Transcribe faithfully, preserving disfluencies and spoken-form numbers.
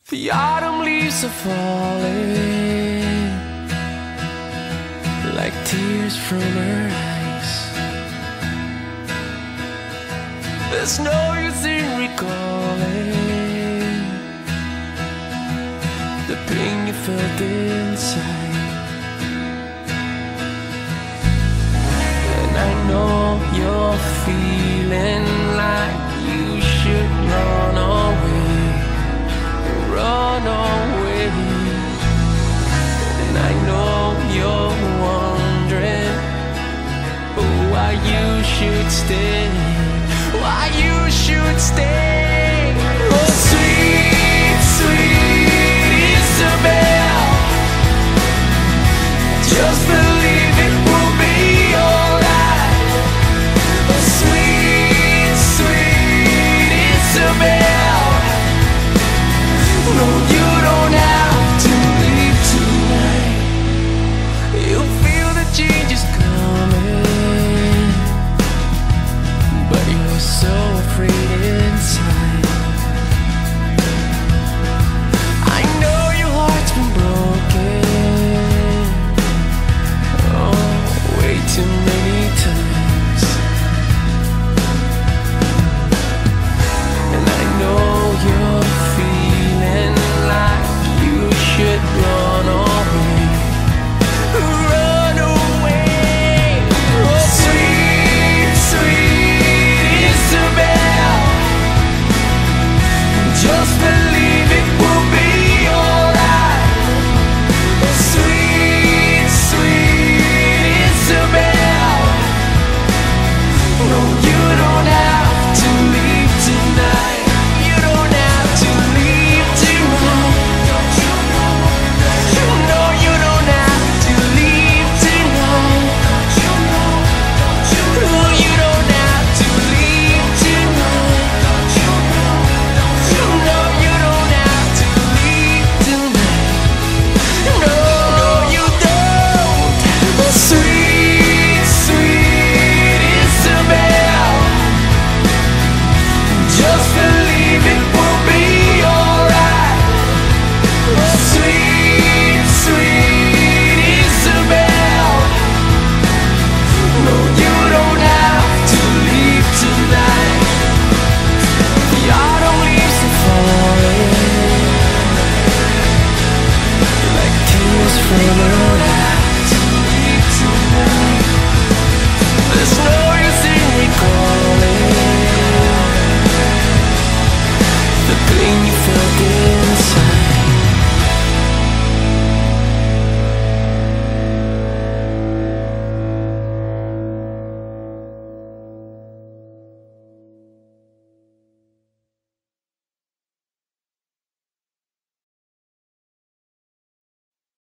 The autumn leaves are falling like tears from her eyes. There's no use in recalling the pain you felt inside. And I know you're feeling like you should run away, run away. And I know you're wondering why you should stay, why you should stay. Oh, sweet, sweet Isabel, just believe it will be alright. Oh, sweet, sweet Isabel, no, you